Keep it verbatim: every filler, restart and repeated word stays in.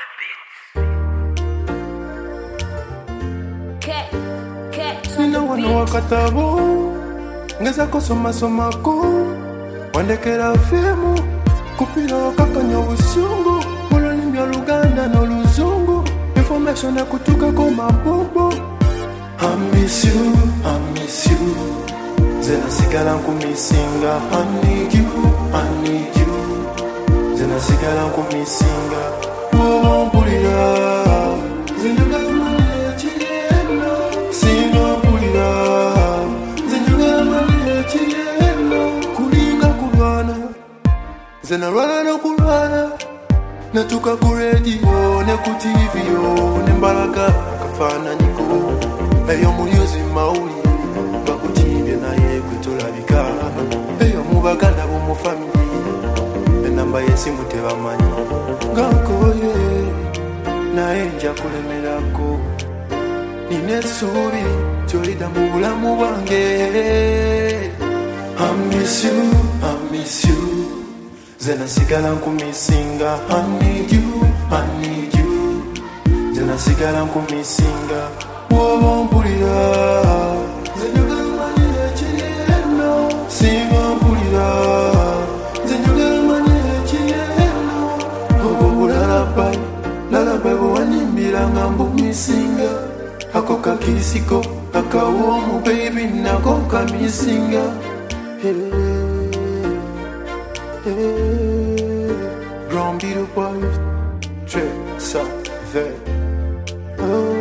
Nina wano wakatabu ngeza kusoma soma ku wandekera filmu kupira wakakanya usungu mulolimbya Luganda n'oluzungu information ekutuka ko mabubu. I miss you, I miss you. Zena sigala nkumisinga. I need you, I need you. Zena sigala nkumisinga. Wowo mpulira zinjagala mani ekiyeno. Singa mpulira zinjagala mani ekiyeno. Kulinga kulwana zena lwana n'okulwana. Natuka ku radio ne ku T V yo ne mbalaga kafananyiko. Eyo mulyozi mauli bakutibye naye kwetolabika. Eyo mubaganda bo mu family enamba yesimu tebamanyi gankoye naye nja kulemerako. Nina essuubi kyolida mu bulamu bwange. I miss you, I miss you. Zena sigala nkumisinga. I need you, I need you. Zena sigala nkumisinga. Wowo mpulira zinjagala mani ekiyeno. Singa mpulira zinjagala mani ekiyeno. Obo lalaba lalaba bwewanimbira nga mbumisinga. Ako kakirisiko akawoomu baby nako nkamisinga. Hey, hey, Grand Beetle Boys, Très Savait. Oh.